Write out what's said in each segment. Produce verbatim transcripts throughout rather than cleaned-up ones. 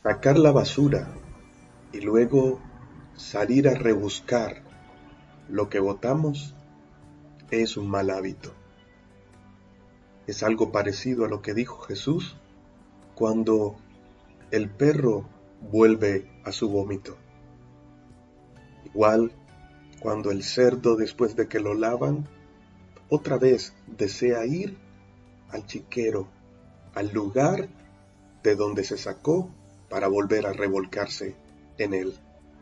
Sacar la basura y luego salir a rebuscar lo que botamos es un mal hábito. Es algo parecido a lo que dijo Jesús cuando el perro vuelve a su vómito. Igual cuando el cerdo, después de que lo lavan, otra vez desea ir al chiquero, al lugar de donde se sacó para volver a revolcarse en él.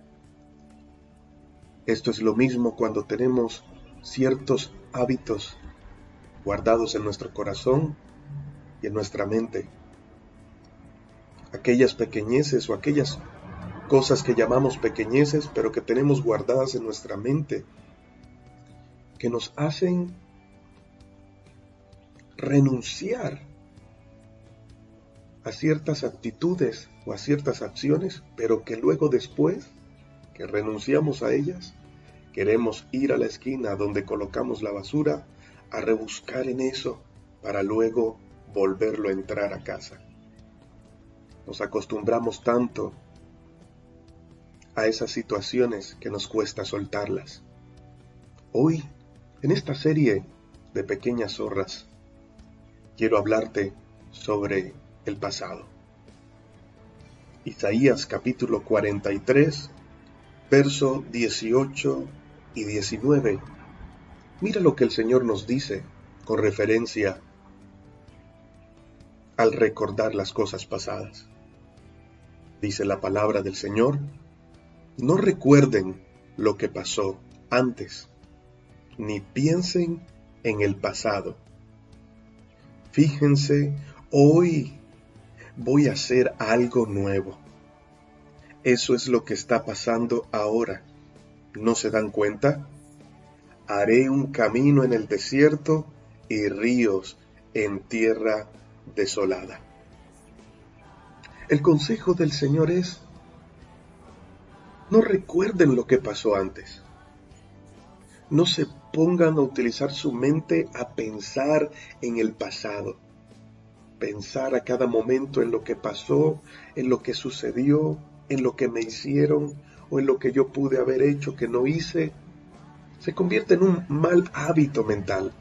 Esto es lo mismo cuando tenemos ciertos hábitos guardados en nuestro corazón y en nuestra mente. Aquellas pequeñeces o aquellas cosas que llamamos pequeñeces, pero que tenemos guardadas en nuestra mente, que nos hacen renunciar a ciertas actitudes o a ciertas acciones, pero que luego después que renunciamos a ellas, queremos ir a la esquina donde colocamos la basura a rebuscar en eso para luego volverlo a entrar a casa. Nos acostumbramos tanto a esas situaciones que nos cuesta soltarlas. Hoy, en esta serie de pequeñas zorras, quiero hablarte sobre el pasado. Isaías capítulo cuarenta y tres, verso dieciocho y diecinueve. Mira lo que el Señor nos dice con referencia al recordar las cosas pasadas. Dice la palabra del Señor: no recuerden lo que pasó antes, ni piensen en el pasado. Fíjense, hoy voy a hacer algo nuevo. Eso es lo que está pasando ahora. ¿No se dan cuenta? Haré un camino en el desierto y ríos en tierra desolada. El consejo del Señor es: no recuerden lo que pasó antes. No se pongan a utilizar su mente a pensar en el pasado. Pensar a cada momento en lo que pasó, en lo que sucedió, en lo que me hicieron o en lo que yo pude haber hecho que no hice, se convierte en un mal hábito mental.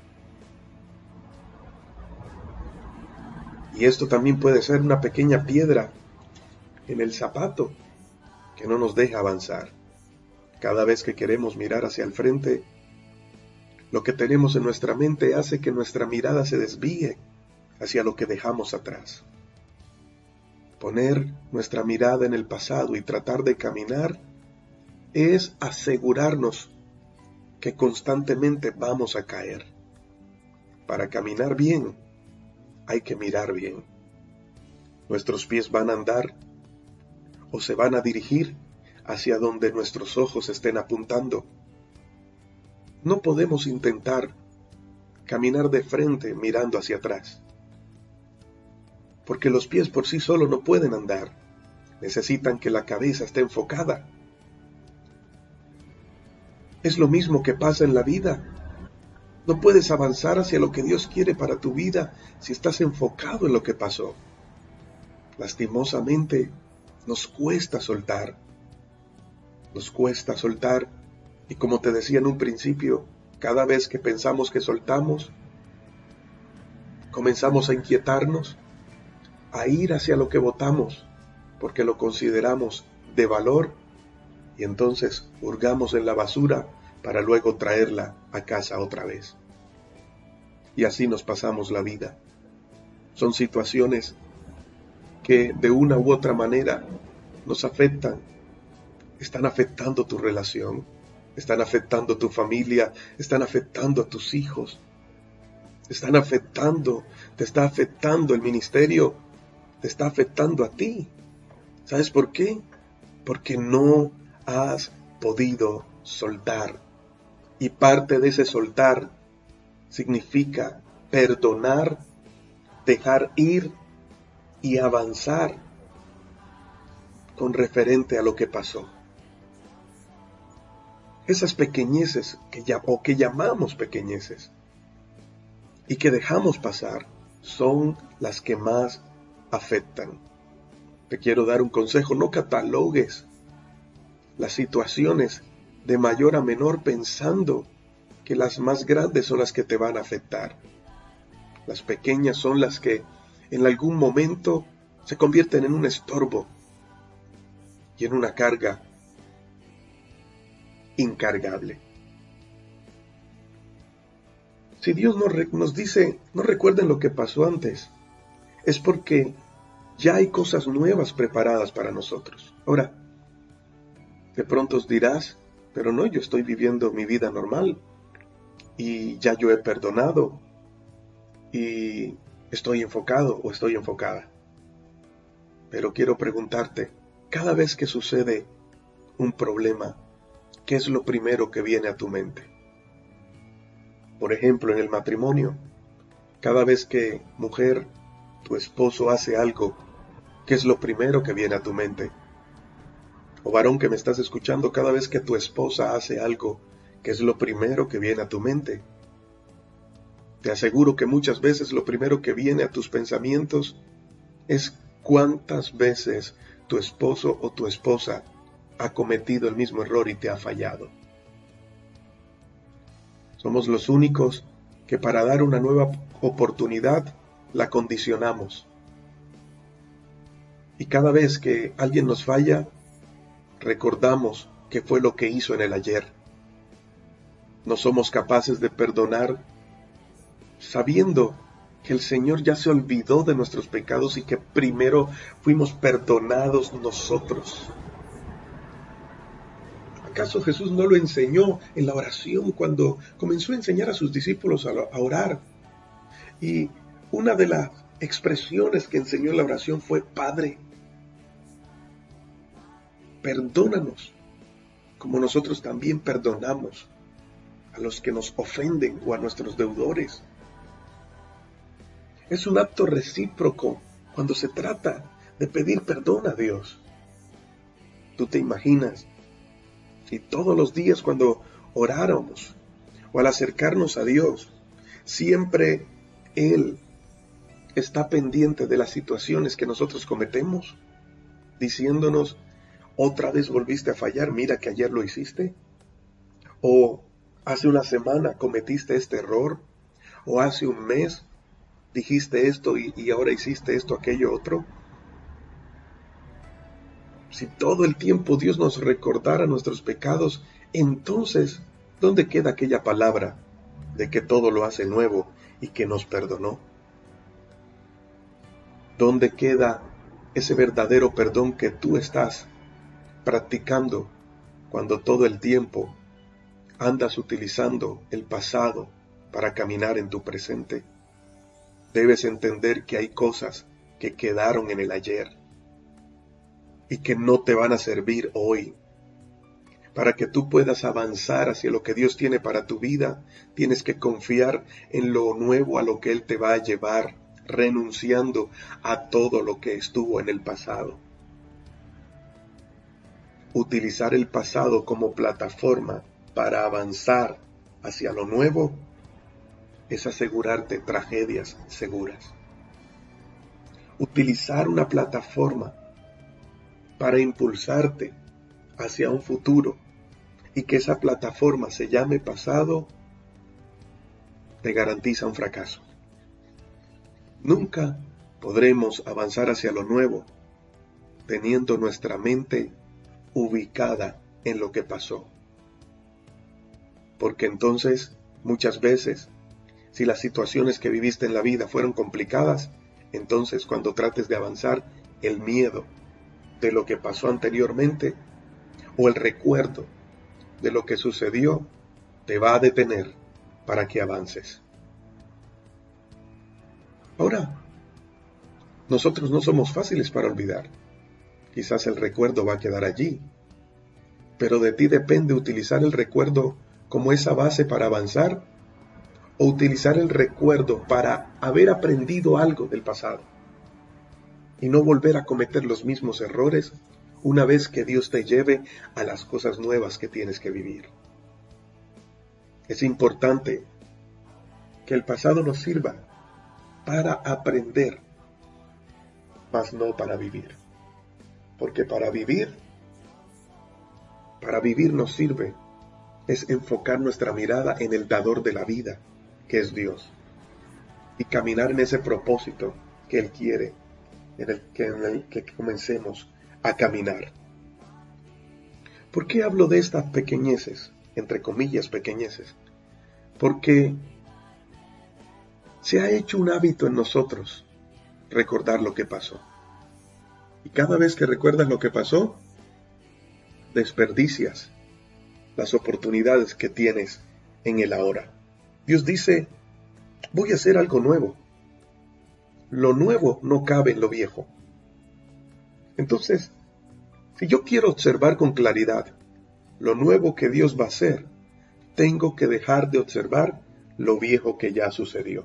Y esto también puede ser una pequeña piedra en el zapato que no nos deja avanzar. Cada vez que queremos mirar hacia el frente, lo que tenemos en nuestra mente hace que nuestra mirada se desvíe hacia lo que dejamos atrás. Poner nuestra mirada en el pasado y tratar de caminar es asegurarnos que constantemente vamos a caer. Para caminar bien, hay que mirar bien. Nuestros pies van a andar o se van a dirigir hacia donde nuestros ojos estén apuntando. No podemos intentar caminar de frente mirando hacia atrás, porque los pies por sí solos no pueden andar. Necesitan que la cabeza esté enfocada. Es lo mismo que pasa en la vida. No puedes avanzar hacia lo que Dios quiere para tu vida si estás enfocado en lo que pasó. Lastimosamente, nos cuesta soltar. Nos cuesta soltar, y como te decía en un principio, cada vez que pensamos que soltamos, comenzamos a inquietarnos, a ir hacia lo que votamos, porque lo consideramos de valor, y entonces hurgamos en la basura para luego traerla a casa otra vez. Y así nos pasamos la vida. Son situaciones que de una u otra manera nos afectan. Están afectando tu relación, están afectando tu familia, están afectando a tus hijos, están afectando, te está afectando el ministerio, te está afectando a ti. ¿Sabes por qué? Porque no has podido soltar. Y parte de ese soltar significa perdonar, dejar ir y avanzar con referente a lo que pasó. Esas pequeñeces que ya, o que llamamos pequeñeces y que dejamos pasar son las que más afectan. Te quiero dar un consejo: no catalogues las situaciones de mayor a menor pensando que las más grandes son las que te van a afectar. Las pequeñas son las que en algún momento se convierten en un estorbo y en una carga incargable. Si Dios nos, nos dice, no recuerden lo que pasó antes, es porque ya hay cosas nuevas preparadas para nosotros. Ahora, de pronto os dirás, pero no, yo estoy viviendo mi vida normal y ya yo he perdonado y estoy enfocado o estoy enfocada. Pero quiero preguntarte, cada vez que sucede un problema, ¿qué es lo primero que viene a tu mente? Por ejemplo, en el matrimonio, cada vez que mujer, tu esposo hace algo, ¿qué es lo primero que viene a tu mente? O varón que me estás escuchando, cada vez que tu esposa hace algo, ¿qué es lo primero que viene a tu mente? Te aseguro que muchas veces lo primero que viene a tus pensamientos es cuántas veces tu esposo o tu esposa ha cometido el mismo error y te ha fallado. Somos los únicos que para dar una nueva oportunidad la condicionamos. Y cada vez que alguien nos falla, recordamos qué fue lo que hizo en el ayer. No somos capaces de perdonar sabiendo que el Señor ya se olvidó de nuestros pecados y que primero fuimos perdonados nosotros. ¿Acaso Jesús no lo enseñó en la oración cuando comenzó a enseñar a sus discípulos a orar? Y una de las expresiones que enseñó en la oración fue: Padre, perdónanos, como nosotros también perdonamos a los que nos ofenden o a nuestros deudores. Es un acto recíproco cuando se trata de pedir perdón a Dios. ¿Tú te imaginas si todos los días cuando oráramos o al acercarnos a Dios, siempre Él está pendiente de las situaciones que nosotros cometemos, diciéndonos: otra vez volviste a fallar, mira que ayer lo hiciste? O hace una semana cometiste este error, o hace un mes dijiste esto y, y ahora hiciste esto, aquello, otro. Si todo el tiempo Dios nos recordara nuestros pecados, entonces, ¿dónde queda aquella palabra de que todo lo hace nuevo y que nos perdonó? ¿Dónde queda ese verdadero perdón que tú estás practicando cuando todo el tiempo andas utilizando el pasado para caminar en tu presente? Debes entender que hay cosas que quedaron en el ayer y que no te van a servir hoy. Para que tú puedas avanzar hacia lo que Dios tiene para tu vida, tienes que confiar en lo nuevo a lo que Él te va a llevar, renunciando a todo lo que estuvo en el pasado. Utilizar el pasado como plataforma para avanzar hacia lo nuevo es asegurarte tragedias seguras. Utilizar una plataforma para impulsarte hacia un futuro y que esa plataforma se llame pasado, te garantiza un fracaso. Nunca podremos avanzar hacia lo nuevo teniendo nuestra mente ubicada en lo que pasó. Porque entonces, muchas veces, si las situaciones que viviste en la vida fueron complicadas, entonces cuando trates de avanzar, el miedo de lo que pasó anteriormente o el recuerdo de lo que sucedió te va a detener para que avances. Ahora, nosotros no somos fáciles para olvidar. Quizás el recuerdo va a quedar allí, pero de ti depende utilizar el recuerdo como esa base para avanzar o utilizar el recuerdo para haber aprendido algo del pasado y no volver a cometer los mismos errores una vez que Dios te lleve a las cosas nuevas que tienes que vivir. Es importante que el pasado nos sirva para aprender, mas no para vivir. Porque para vivir, para vivir nos sirve es enfocar nuestra mirada en el dador de la vida, que es Dios, y caminar en ese propósito que Él quiere, en el que, en el que comencemos a caminar. ¿Por qué hablo de estas pequeñeces, entre comillas pequeñeces? Porque se ha hecho un hábito en nosotros recordar lo que pasó. Y cada vez que recuerdas lo que pasó, desperdicias las oportunidades que tienes en el ahora. Dios dice, voy a hacer algo nuevo. Lo nuevo no cabe en lo viejo. Entonces, si yo quiero observar con claridad lo nuevo que Dios va a hacer, tengo que dejar de observar lo viejo que ya sucedió.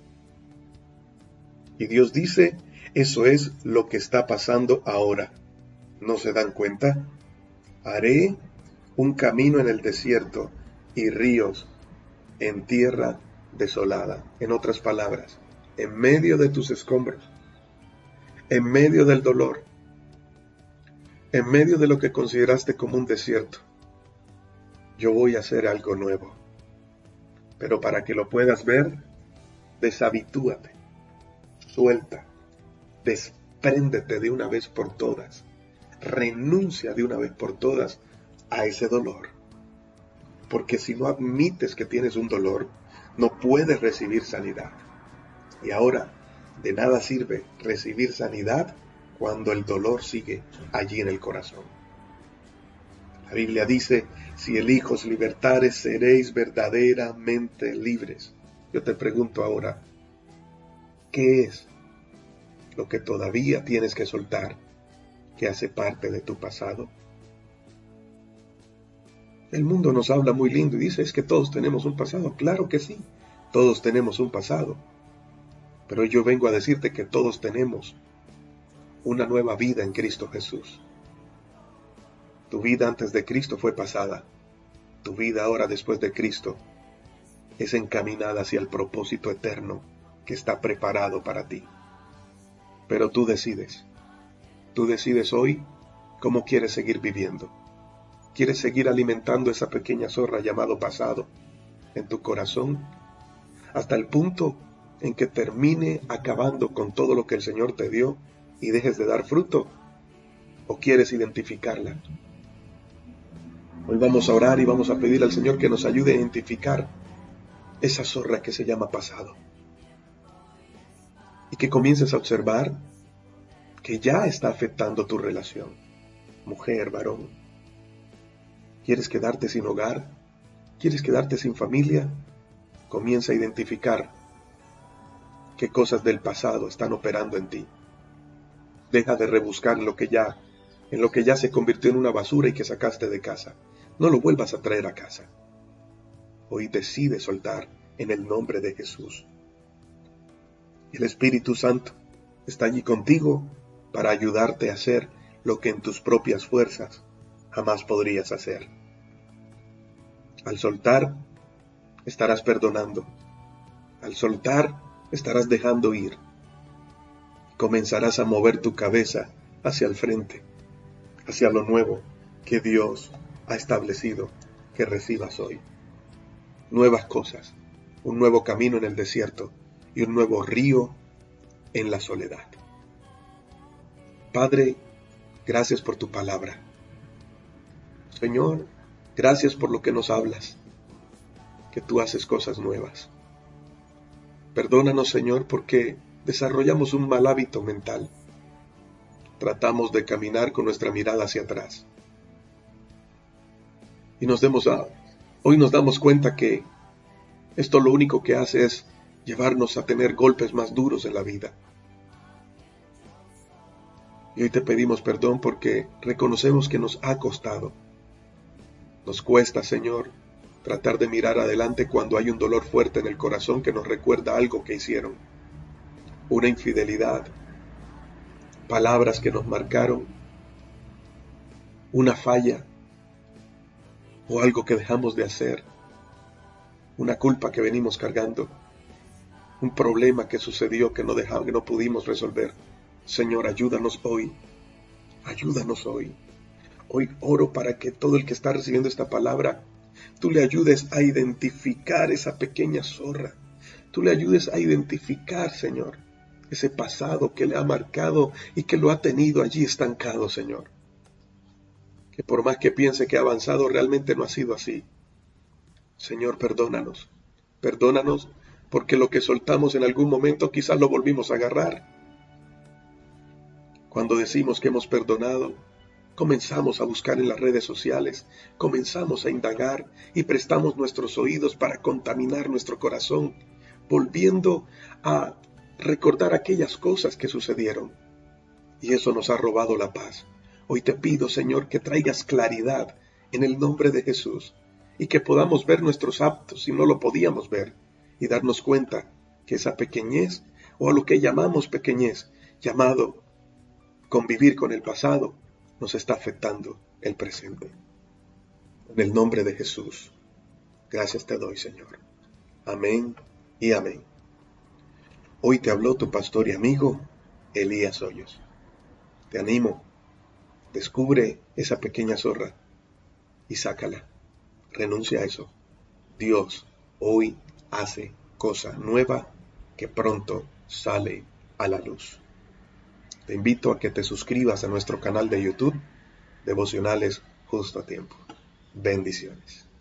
Y Dios dice, eso es lo que está pasando ahora. ¿No se dan cuenta? Haré un camino en el desierto y ríos en tierra desolada. En otras palabras, en medio de tus escombros, en medio del dolor, en medio de lo que consideraste como un desierto, yo voy a hacer algo nuevo. Pero para que lo puedas ver, deshabitúate, suelta, despréndete de una vez por todas, renuncia de una vez por todas a ese dolor. Porque si no admites que tienes un dolor, no puedes recibir sanidad. Y ahora, de nada sirve recibir sanidad cuando el dolor sigue allí en el corazón. La Biblia dice, si el Hijo os libertare, seréis verdaderamente libres. Yo te pregunto ahora, ¿qué es lo que todavía tienes que soltar, que hace parte de tu pasado? El mundo nos habla muy lindo y dice, es que todos tenemos un pasado. Claro que sí, todos tenemos un pasado. Pero yo vengo a decirte que todos tenemos una nueva vida en Cristo Jesús. Tu vida antes de Cristo fue pasada. Tu vida ahora después de Cristo es encaminada hacia el propósito eterno que está preparado para ti. Pero tú decides. Tú decides hoy cómo quieres seguir viviendo. ¿Quieres seguir alimentando esa pequeña zorra llamado pasado en tu corazón hasta el punto en que termine acabando con todo lo que el Señor te dio y dejes de dar fruto? ¿O quieres identificarla? Hoy vamos a orar y vamos a pedir al Señor que nos ayude a identificar esa zorra que se llama pasado. Y que comiences a observar que ya está afectando tu relación. Mujer, varón. ¿Quieres quedarte sin hogar? ¿Quieres quedarte sin familia? Comienza a identificar qué cosas del pasado están operando en ti. Deja de rebuscar en lo que ya, en lo que ya se convirtió en una basura y que sacaste de casa. No lo vuelvas a traer a casa. Hoy decide soltar en el nombre de Jesús. El Espíritu Santo está allí contigo para ayudarte a hacer lo que en tus propias fuerzas jamás podrías hacer. Al soltar, estarás perdonando. Al soltar, estarás dejando ir. Comenzarás a mover tu cabeza hacia el frente, hacia lo nuevo que Dios ha establecido que recibas hoy. Nuevas cosas, un nuevo camino en el desierto y un nuevo río en la soledad. Padre, gracias por tu palabra. Señor, gracias por lo que nos hablas, que tú haces cosas nuevas. Perdónanos, Señor, porque desarrollamos un mal hábito mental. Tratamos de caminar con nuestra mirada hacia atrás. Y nos demos a, hoy nos damos cuenta que esto lo único que hace es llevarnos a tener golpes más duros en la vida. Y hoy te pedimos perdón porque reconocemos que nos ha costado. Nos cuesta, Señor, tratar de mirar adelante cuando hay un dolor fuerte en el corazón que nos recuerda algo que hicieron. Una infidelidad, palabras que nos marcaron, una falla o algo que dejamos de hacer, una culpa que venimos cargando, un problema que sucedió que no dejamos, que no pudimos resolver. Señor, ayúdanos hoy Ayúdanos hoy. Hoy oro para que todo el que está recibiendo esta palabra, tú le ayudes a identificar esa pequeña zorra. Tú le ayudes a identificar, Señor, ese pasado que le ha marcado y que lo ha tenido allí estancado, Señor. Que por más que piense que ha avanzado, realmente no ha sido así. Señor, perdónanos. Perdónanos porque lo que soltamos en algún momento quizás lo volvimos a agarrar. Cuando decimos que hemos perdonado, comenzamos a buscar en las redes sociales, comenzamos a indagar y prestamos nuestros oídos para contaminar nuestro corazón, volviendo a recordar aquellas cosas que sucedieron. Y eso nos ha robado la paz. Hoy te pido, Señor, que traigas claridad en el nombre de Jesús y que podamos ver nuestros actos si no lo podíamos ver y darnos cuenta que esa pequeñez, o a lo que llamamos pequeñez, llamado convivir con el pasado, nos está afectando el presente. En el nombre de Jesús, gracias te doy, Señor. Amén y amén. Hoy te habló tu pastor y amigo, Elías Hoyos. Te animo, descubre esa pequeña zorra y sácala. Renuncia a eso. Dios hoy hace cosa nueva que pronto sale a la luz. Te invito a que te suscribas a nuestro canal de YouTube, Devocionales Justo a Tiempo. Bendiciones.